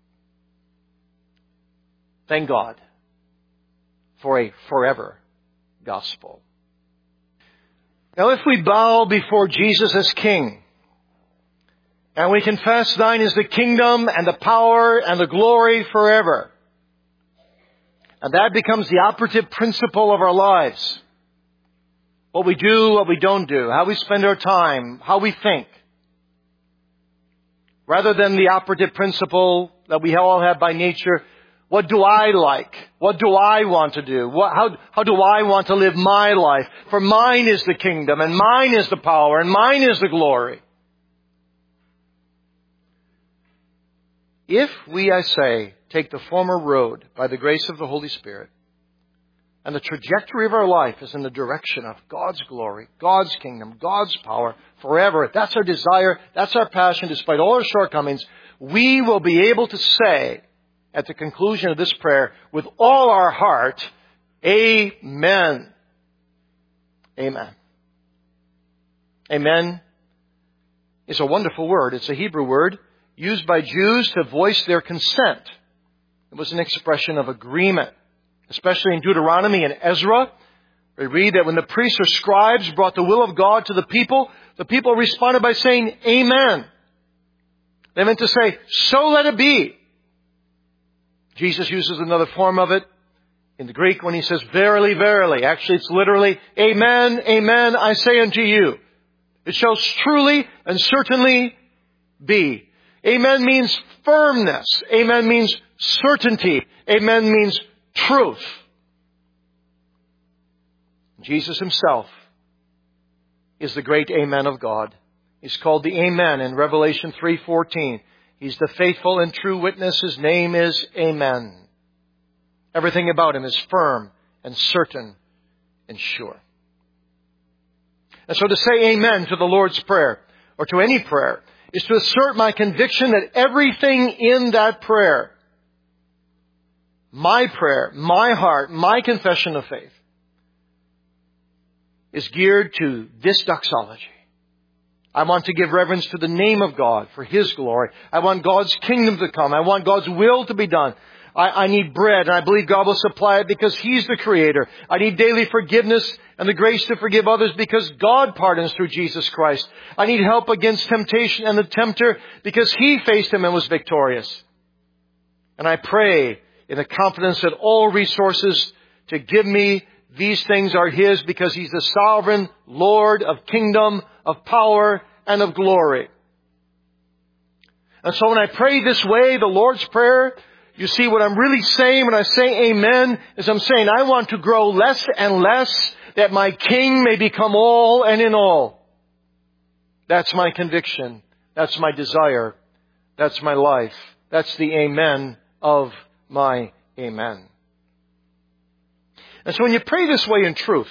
Thank God for a forever gospel. Now, if we bow before Jesus as King, and we confess thine is the kingdom and the power and the glory forever, and that becomes the operative principle of our lives, what we do, what we don't do, how we spend our time, how we think, rather than the operative principle that we all have by nature, what do I like? What do I want to do? How do I want to live my life? For mine is the kingdom, and mine is the power, and mine is the glory. If we, I say, take the former road by the grace of the Holy Spirit, and the trajectory of our life is in the direction of God's glory, God's kingdom, God's power forever. That's our desire. That's our passion. Despite all our shortcomings, we will be able to say at the conclusion of this prayer with all our heart, Amen. Amen. Amen is a wonderful word. It's a Hebrew word used by Jews to voice their consent. It was an expression of agreement. Especially in Deuteronomy and Ezra, We read that when the priests or scribes brought the will of God to the people responded by saying, Amen. They meant to say, so let it be. Jesus uses another form of it in the Greek when he says, verily, verily. Actually, it's literally, Amen, amen, I say unto you. It shall truly and certainly be. Amen means firmness. Amen means certainty. Amen means truth. Jesus himself is the great Amen of God. He's called the Amen in Revelation 3:14. He's the faithful and true witness. His name is Amen. Everything about him is firm and certain and sure. And so to say Amen to the Lord's Prayer, or to any prayer, is to assert my conviction that everything in that prayer, my prayer, my heart, my confession of faith, is geared to this doxology. I want to give reverence to the name of God for His glory. I want God's kingdom to come. I want God's will to be done. I need bread, and I believe God will supply it because He's the Creator. I need daily forgiveness and the grace to forgive others because God pardons through Jesus Christ. I need help against temptation and the tempter because He faced him and was victorious. And I pray in the confidence that all resources to give me these things are His because He's the sovereign Lord of kingdom, of power, and of glory. And so when I pray this way, the Lord's Prayer, you see what I'm really saying when I say Amen is I'm saying I want to grow less and less that my King may become all and in all. That's my conviction. That's my desire. That's my life. That's the Amen of my Amen. And so when you pray this way in truth,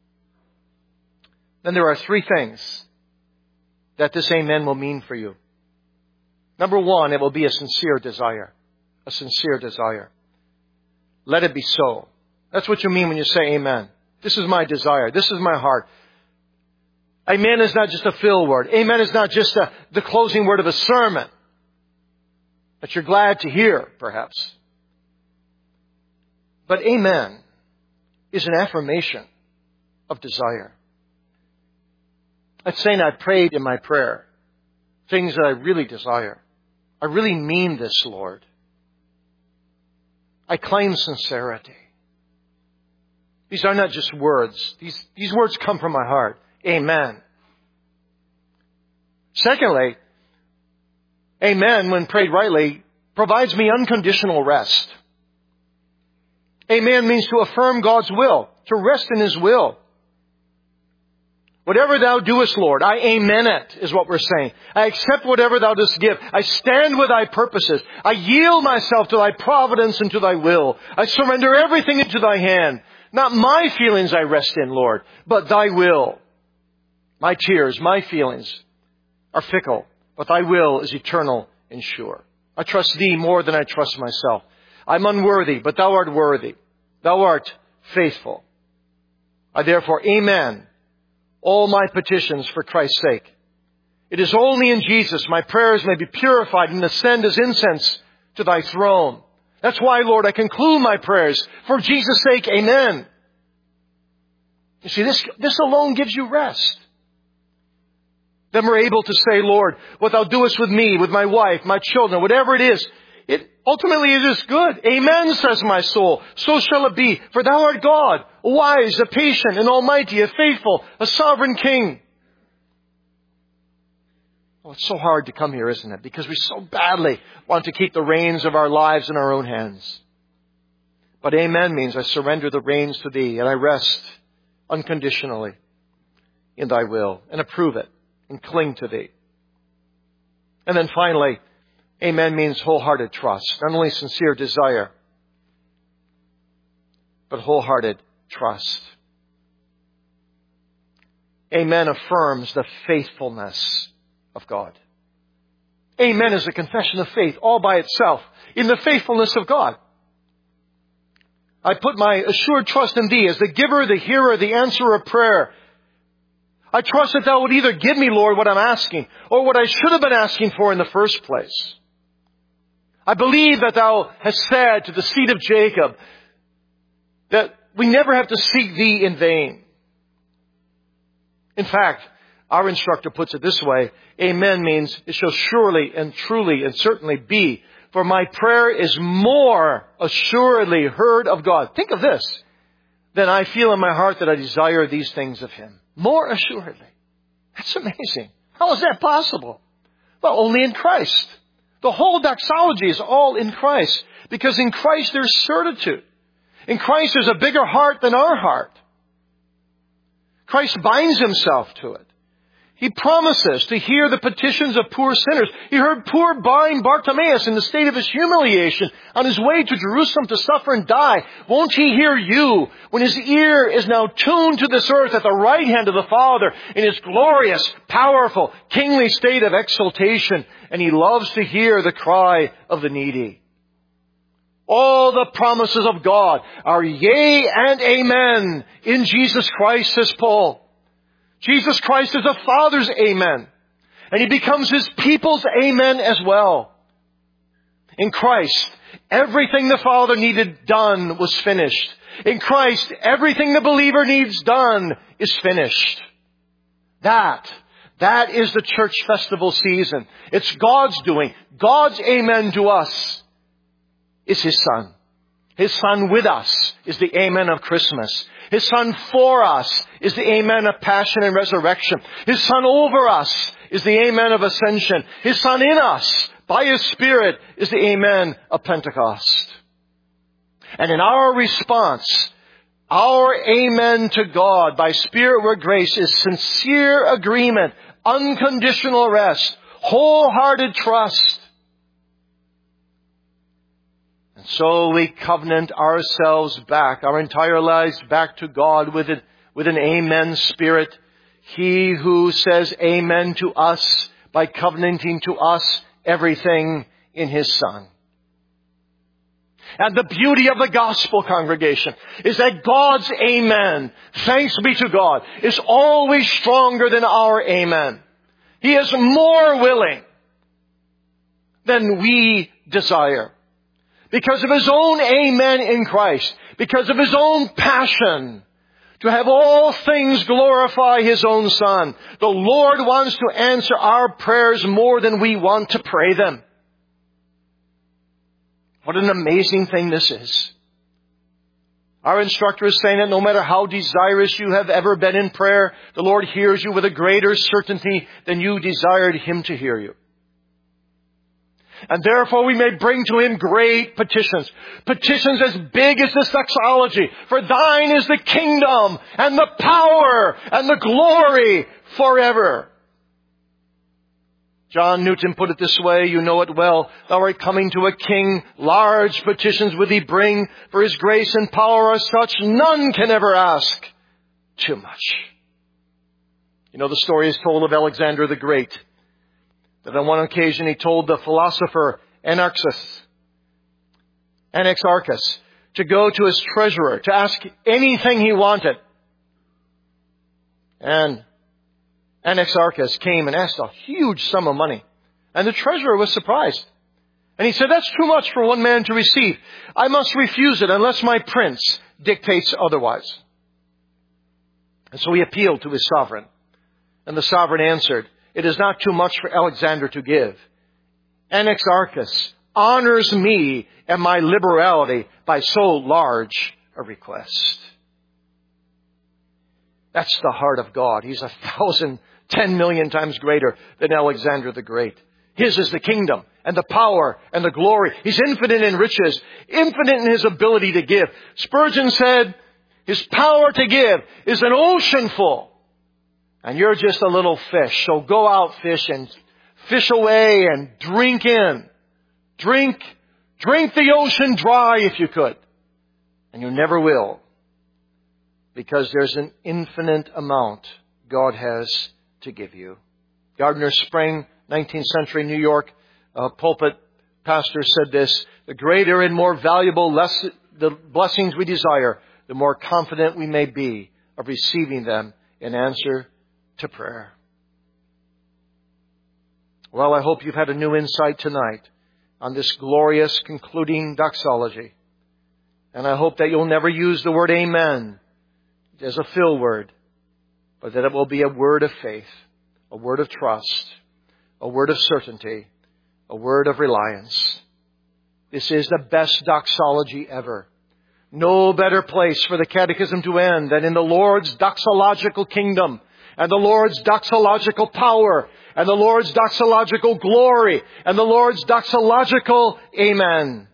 then there are three things that this Amen will mean for you. Number one, it will be a sincere desire. A sincere desire. Let it be so. That's what you mean when you say Amen. This is my desire. This is my heart. Amen is not just a fill word. Amen is not just the closing word of a sermon that you're glad to hear, perhaps. But Amen is an affirmation of desire. It's saying I prayed in my prayer things that I really desire. I really mean this, Lord. I claim sincerity. These are not just words. These words come from my heart. Amen. Secondly, Amen, when prayed rightly, provides me unconditional rest. Amen means to affirm God's will, to rest in His will. Whatever Thou doest, Lord, I amen it, is what we're saying. I accept whatever Thou dost give. I stand with Thy purposes. I yield myself to Thy providence and to Thy will. I surrender everything into Thy hand. Not my feelings I rest in, Lord, but Thy will. My tears, my feelings are fickle, but Thy will is eternal and sure. I trust Thee more than I trust myself. I'm unworthy, but Thou art worthy. Thou art faithful. I therefore amen all my petitions for Christ's sake. It is only in Jesus my prayers may be purified and ascend as incense to Thy throne. That's why, Lord, I conclude my prayers for Jesus' sake. Amen. You see, this alone gives you rest. Then we're able to say, Lord, what Thou doest with me, with my wife, my children, whatever it is, ultimately it is good. Amen, says my soul. So shall it be. For Thou art God, a wise, a patient, an almighty, a faithful, a sovereign King. Well, it's so hard to come here, isn't it? Because we so badly want to keep the reins of our lives in our own hands. But amen means I surrender the reins to Thee and I rest unconditionally in Thy will and approve it and cling to Thee. And then finally, amen means wholehearted trust. Not only sincere desire, but wholehearted trust. Amen affirms the faithfulness of God. Amen is a confession of faith all by itself in the faithfulness of God. I put my assured trust in Thee as the giver, the hearer, the answerer of prayer. I trust that Thou would either give me, Lord, what I'm asking or what I should have been asking for in the first place. I believe that Thou hast said to the seed of Jacob that We never have to seek Thee in vain. In fact, our instructor puts it this way. Amen means it shall surely and truly and certainly be. For my prayer is more assuredly heard of God. Think of this. Then I feel in my heart that I desire these things of Him. More assuredly. That's amazing. How is that possible? Well, only in Christ. The whole doxology is all in Christ. Because in Christ there's certitude. In Christ there's a bigger heart than our heart. Christ binds Himself to it. He promises to hear the petitions of poor sinners. He heard poor blind Bartimaeus in the state of his humiliation on his way to Jerusalem to suffer and die. Won't He hear you when His ear is now tuned to this earth at the right hand of the Father in His glorious, powerful, kingly state of exaltation? And He loves to hear the cry of the needy. All the promises of God are yea and amen in Jesus Christ, says Paul. Jesus Christ is the Father's amen. And He becomes His people's amen as well. In Christ, everything the Father needed done was finished. In Christ, everything the believer needs done is finished. That is the church festival season. It's God's doing. God's amen to us is His Son. His Son with us is the amen of Christmas. His Son for us is the amen of passion and resurrection. His Son over us is the amen of ascension. His Son in us by His Spirit is the amen of Pentecost. And in our response, our amen to God by Spirit-word grace is sincere agreement, unconditional rest, wholehearted trust. And so we covenant ourselves back, our entire lives back to God with an amen spirit. He who says amen to us by covenanting to us everything in His Son. And the beauty of the gospel, congregation, is that God's amen, thanks be to God, is always stronger than our amen. He is more willing than we desire. Because of His own amen in Christ. Because of His own passion to have all things glorify His own Son. The Lord wants to answer our prayers more than we want to pray them. What an amazing thing this is. Our instructor is saying that no matter how desirous you have ever been in prayer, the Lord hears you with a greater certainty than you desired Him to hear you. And therefore we may bring to Him great petitions. Petitions as big as this doxology. For Thine is the kingdom and the power and the glory forever. John Newton put it this way, you know it well. Thou art coming to a king, large petitions will He bring. For His grace and power are such, none can ever ask too much. You know, the story is told of Alexander the Great. That on one occasion he told the philosopher Anaxarchus to go to his treasurer to ask anything he wanted. And Anaxarchus came and asked a huge sum of money. And the treasurer was surprised. And he said, that's too much for one man to receive. I must refuse it unless my prince dictates otherwise. And so he appealed to his sovereign. And the sovereign answered, it is not too much for Alexander to give. Anaxarchus honors me and my liberality by so large a request. That's the heart of God. He's 10 million times greater than Alexander the Great. His is the kingdom and the power and the glory. He's infinite in riches, infinite in His ability to give. Spurgeon said, His power to give is an ocean full. And you're just a little fish. So go out, fish, and fish away and drink in. Drink the ocean dry if you could. And you never will. Because there's an infinite amount God has to give you. Gardner Spring, 19th century New York pulpit pastor said this, the greater and more valuable the blessings we desire, the more confident we may be of receiving them in answer to prayer. Well, I hope you've had a new insight tonight on this glorious concluding doxology. And I hope that you'll never use the word amen as a fill word, but that it will be a word of faith, a word of trust, a word of certainty, a word of reliance. This is the best doxology ever. No better place for the catechism to end than in the Lord's doxological kingdom, and the Lord's doxological power, and the Lord's doxological glory, and the Lord's doxological amen.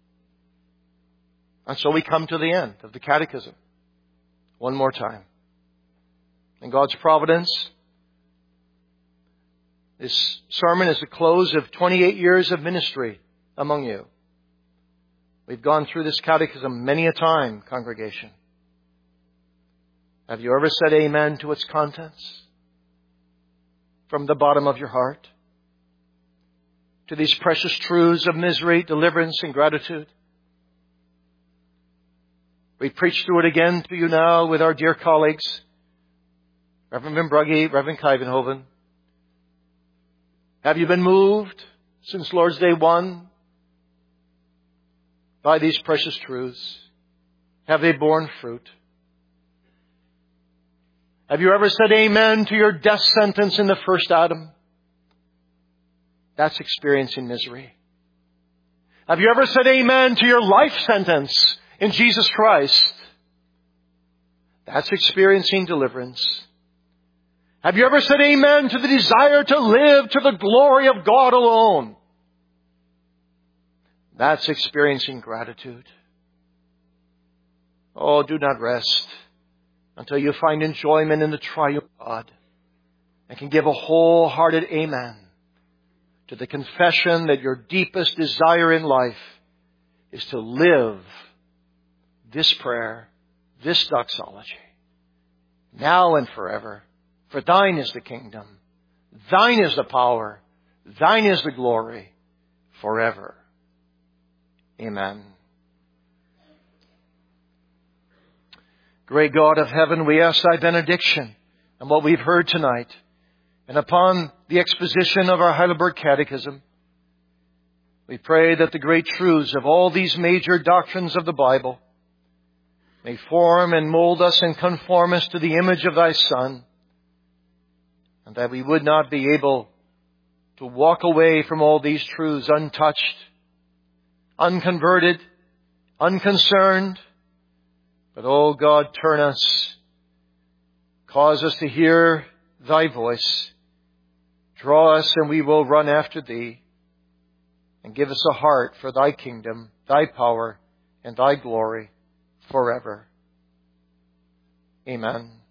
And so we come to the end of the catechism. One more time. In God's providence, this sermon is the close of 28 years of ministry among you. We've gone through this catechism many a time, congregation. Have you ever said amen to its contents? From the bottom of your heart? To these precious truths of misery, deliverance, and gratitude? We preach through it again to you now with our dear colleagues, Reverend Van Brugge, Reverend Kuyvenhoven. Have you been moved since Lord's Day 1 by these precious truths? Have they borne fruit? Have you ever said amen to your death sentence in the first Adam? That's experiencing misery. Have you ever said amen to your life sentence in Jesus Christ? That's experiencing deliverance. Have you ever said amen to the desire to live to the glory of God alone? That's experiencing gratitude. Oh, do not rest until you find enjoyment in the triumph of God and can give a wholehearted amen to the confession that your deepest desire in life is to live this prayer, this doxology, now and forever. For thine is the kingdom, thine is the power, thine is the glory, forever. Amen. Great God of heaven, we ask thy benediction on what we've heard tonight and upon the exposition of our Heidelberg Catechism. We pray that the great truths of all these major doctrines of the Bible may form and mold us and conform us to the image of thy Son, and that we would not be able to walk away from all these truths untouched, unconverted, unconcerned. But, oh God, turn us, cause us to hear thy voice, draw us and we will run after thee, and give us a heart for thy kingdom, thy power, and thy glory forever. Amen.